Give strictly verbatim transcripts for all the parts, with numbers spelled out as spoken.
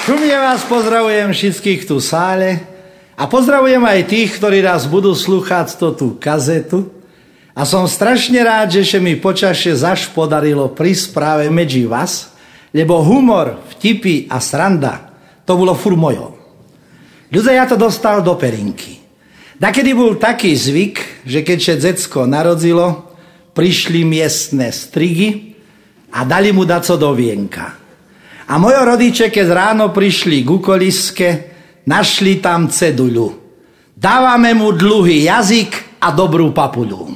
Šumne vás pozdravujem všetkých tu v sále a pozdravujem aj tých, ktorí raz budú slúchať to tú kazetu. A som strašne rád, že sa mi počasie zaš podarilo prísť práve medzi vás, lebo humor, vtipy a sranda, to bolo furt mojo. Ľudia, ja to dostal do perinky. Dakedy bol taký zvyk, že keď sa decko narodilo, prišli miestne strigy a dali mu daco do vienka. A moji rodiče, keď ráno prišli ku koliske, našli tam ceduľu. Dávame mu dlhý jazyk a dobrú papuľu.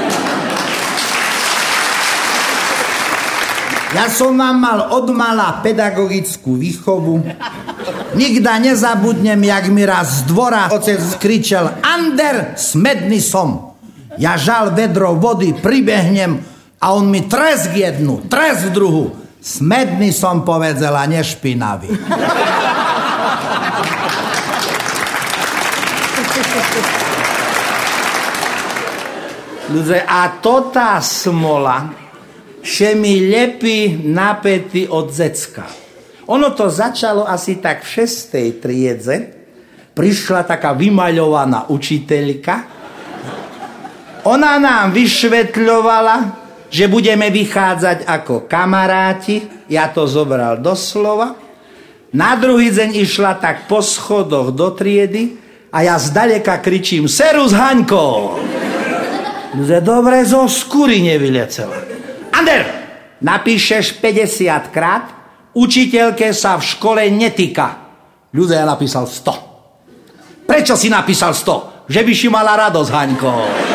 Ja som vám mal odmala pedagogickú výchovu. Nikda nezabudnem, jak mi raz z dvora otec kričel: Ander, smedný som. Ja žal vedro vody, pribehnem a on mi tresk jednu, tresk druhú. Smedný som, povedzel, a nešpinavý. Ľudia, a to tá smola, že mi lepí napätý od zecka. Ono to začalo asi tak v šestej triedze. Prišla taká vymaľovaná učiteľka. Ona nám vyšvetľovala, že budeme vychádzať ako kamaráti. Ja to zobral doslova. Na druhý deň išla tak po schodoch do triedy a ja zdaleka kričím: Serus, Haňko! Dobre, zo skúry nevylecela. Ander, napíšeš päťdesiat krát, učiteľke sa v škole netýka. Ľudia, ja napísal sto. Prečo si napísal sto? Že by si mala radosť, Haňko.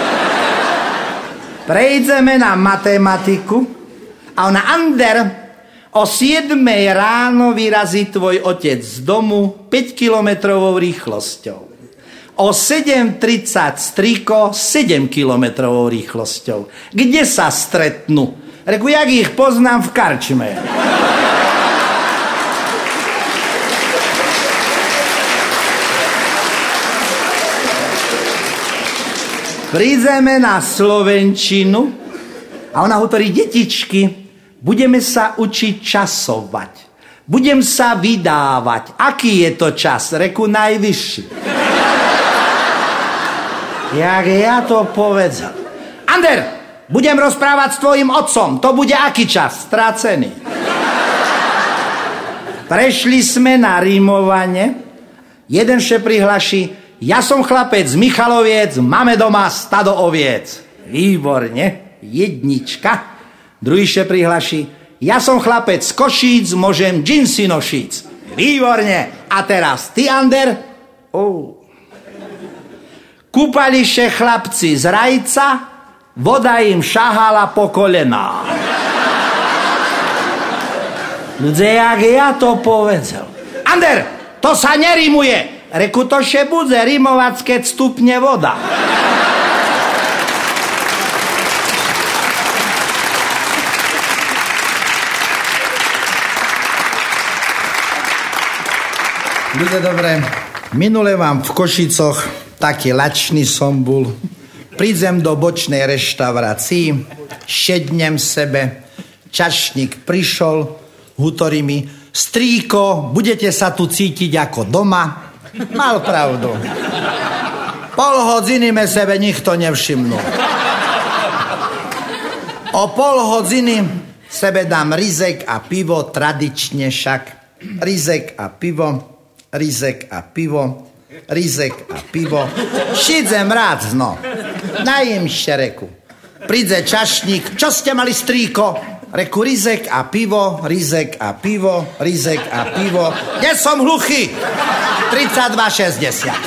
Prejdeme na matematiku a ona: Ander, o siedmej ráno vyrazí tvoj otec z domu päť kilometrovou rýchlosťou. O sedem tridsať striko sedem kilometrovou rýchlosťou. Kde sa stretnú? Reku, jak ich poznám v karčme. Prídeme na slovenčinu a ona hovorí: detičky, budeme sa učiť časovať. Budem sa vydávať. Aký je to čas? Reku, najvyšší. Jak ja to povedal. Ander, budem rozprávať s tvojim otcom. To bude aký čas? Stracený. Prešli sme na rímovanie. Jeden še prihlaší: ja som chlapec z Michaloviec, máme doma stado oviec. Výborne, jednička. Druhý še prihlaší: ja som chlapec z Košíc, môžem džinsy nošiť. Výborne. A teraz ty, Ander? Oh. Kúpali še chlapci z Rajca, voda im šahala po kolená. Ľudia, jak ja to povedal. Ander, to sa nerimuje. Reku, to še bude rimovať, keď stupne voda. Ľudia, dobre, minule vám v Košicoch taký lačný som bol. Prídem do bočnej reštaurácii, šednem sebe, čašník prišol, hutorí mi: strýko, budete sa tu cítiť ako doma? Mal pravdu. Pol hodiny me sebe nikto nevšimnul. O pol hodiny sebe dám rizek a pivo, tradične však. Rizek a pivo, rizek a pivo, rizek a pivo. Šidzem rád, no. Najím še, reku. Príde čašník: čo ste mali, strýko? Reku: rizek a pivo, rizek a pivo, rizek a pivo. Nie som hluchý. tridsaťdva šesťdesiat.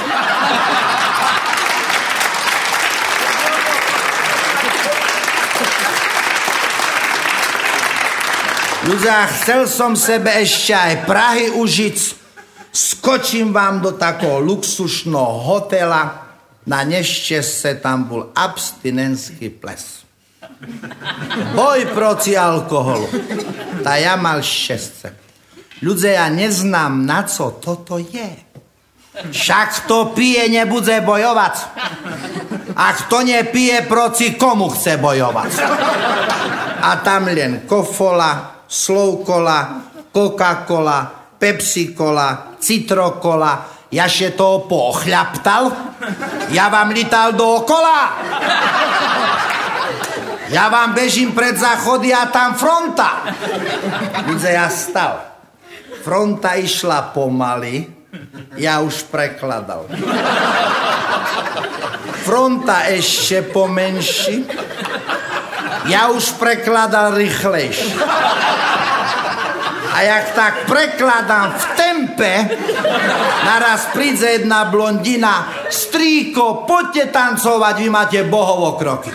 Ľudia, chcel som sebe ešte aj Prahy užiť. Skočím vám do takého luxusného hotela. Na nešťastie tam bol abstinentský ples. Boj proti alkoholu. Tá ja mal šťastie. Ľudia, ja neznám, na co toto je. Však kto pije, nebude bojovať. A kto nepije, proti komu chce bojovať. A tam len kofola, slovkola, Coca-Cola, Pepsi Cola, Citro Cola, ja še to pochľaptal, ja vám lítal dookola. Ja vám bežím pred záchody a tam fronta. Vidze, ja stal. Fronta išla pomaly, ja už prekladal. Fronta ešte pomenší, ja už prekladal rýchlejšie. A jak tak prekladám v tempe, naraz príde jedna blondina, strýko, poďte tancovať, vy máte bohovo kroky.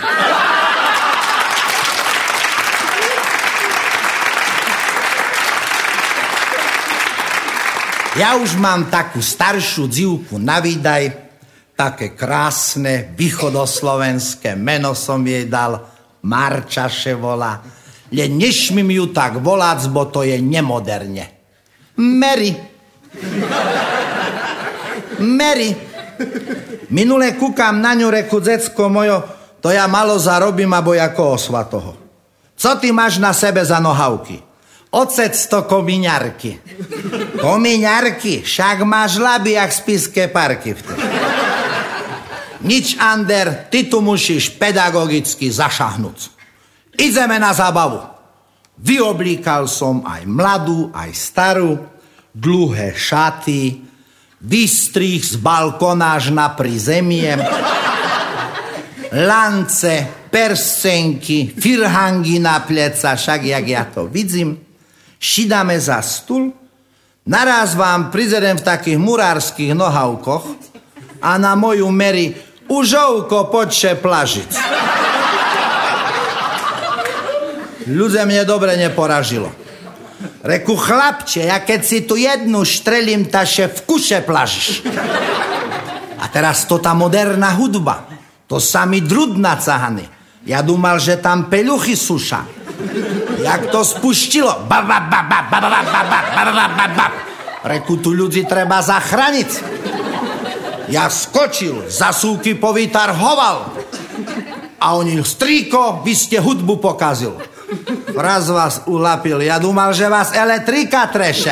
Ja už mám takú staršiu dzivku na výdaj, také krásne, východoslovenské meno som jej dal, Marčaše volá. Len nešmím ju tak volať, bo to je nemoderne. Mary. Mary. Minule kúkam na ňu, reku, decko mojo, to ja malo zarobím, abo jako osvatoho. Co ty máš na sebe za nohavky? Ocec to komiňarky. Komiňarky? Však máš laby, jak spiske parky vtedy. Nič, Ander, ty tu musíš pedagogicky zašahnúť. Ideme na zábavu. Vyoblíkal som aj mladú, aj starú, dlhé šaty, vystrih z balkona až na prizemie, lance, perscenky, firhangy na pleca, však jak ja to vidím. Šidáme za stůl, naraz vám prizerem v takých murárských nohavkoch a na moju Mary užovko poďše plažiť. Ľudia mne dobre neporažilo. Reku, chlapče, ja keď si tu jednu štrelím, taše v kuše plažiš. A teraz to tá moderná hudba, to sa mi drudná cahany. Ja dúmal, že tam peľuchy suša. Jak to spuštilo. Reku, tu ľudí treba zachrániť. Ja skočil, zasúky povytarhoval. A oni, strýko, vy ste hudbu pokazil. Raz vás ulapil. Ja dúmal, že vás elektrika treše.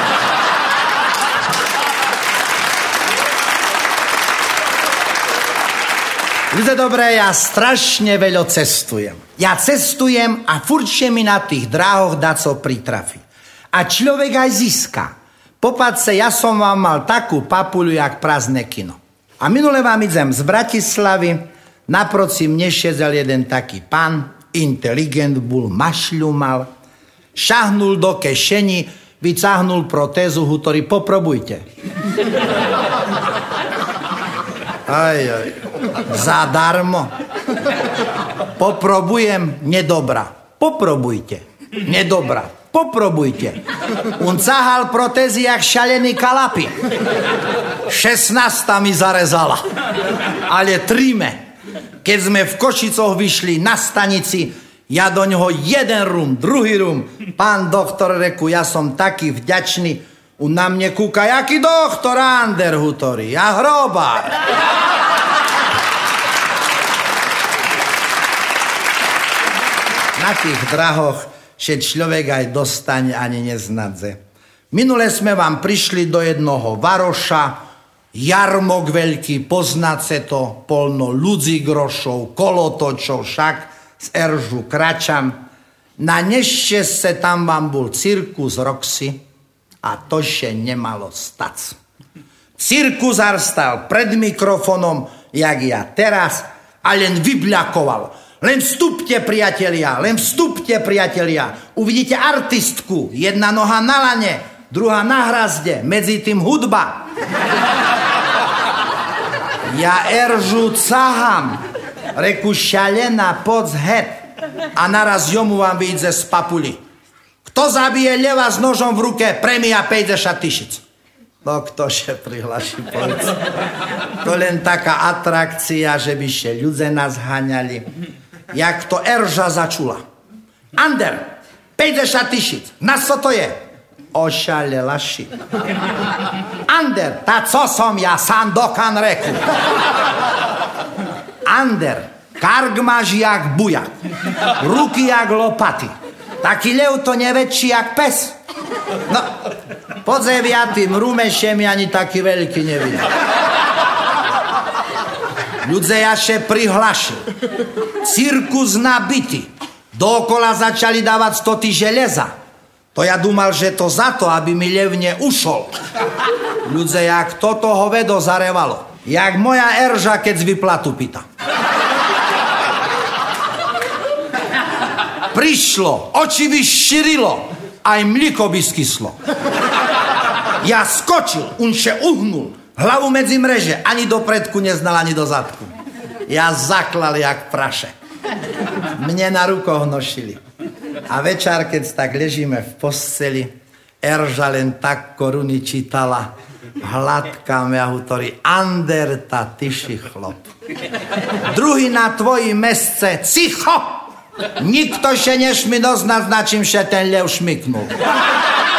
Víte, dobre, ja strašne veľa cestujem. Ja cestujem a furčne mi na tých dráhoch daco pritrafi. A človek aj získa. Popadce, ja som vám mal takú papuľu, jak prázdne kino. A minule vám idem z Bratislavy, naproci mne šezel jeden taký pán, inteligent bol, mašľumal, šahnul do kešeni, vycáhnul protézu, hutorí, poprobujte. Aj, aj, zadarmo. Poprobujem, nedobra. Poprobujte, nedobra. Poprobujte. On cahal protézy, jak šalený kalapi. šestnásta mi zarezala. Ale tríme. Keď sme v Košicoch vyšli na stanici, ja do ňoho jeden rum, druhý rum. Pán doktor, reku, ja som taký vďačný. On na mne kúka, jaký doktor, Ander, hutorí, ja hrobár. Na tých drahoch že človek aj dostane, ani neznadze. Minule sme vám prišli do jednoho varoša, jarmok veľký, poznáte to, polno ľudí grošov, kolotočov, však z Eržu kračam. Na nešťastie tam vám bol cirkus Roxy a to še nemalo stať. Cirkusár stal pred mikrofónom, jak ja teraz, a len vybľakoval. Len vstupte, priatelia, len vstupte, priatelia. Uvidíte artistku, jedna noha na lane, druhá na hrazde, medzi tým hudba. Ja Eržu caham, reku šalená, poď het. A naraz jomu vám vyjde z papuli. Kto zabije leva s nožom v ruke, premia päťdesiat tisíc. No ktože prihláši policiu. To len taká atrakcia, že by še ľudia nás haňali. Jak to Erža začula. Ander, päťdesiat tisíc, na co to je? Ošalela ši. Ander, tá co som ja, Sandokan reku. Ander, kark máš jak bujak, ruky jak lopaty. Taký lev to neväčší jak pes. No, Pod zeviatým rumešem ani taký veľký nevidel. Ľudia še prihlašil. Cirkus nabitý. Dookola začali dávať stoty železa. To ja dúmal, že to za to, aby mi levne ušol. Ľudia, jak toto hovedo zarevalo. Jak moja Erža, keď z vyplatu pýta. Prišlo, oči vyšširilo, aj mliko by skyslo. Ja skočil, unše uhnul, hlavu medzi mreže, ani do predku neznal, ani do zadku. Ja zaklal jak praše. Mne na rukoch nošili. A večer, keď tak ležíme v posteli, Erža len tak koruny čítala, hladká mňa hutorí, Anderta, tyši chlop. Druhý na tvoji mesce, cicho! Nikto še nešmi doznať, na čím še ten lev šmyknul.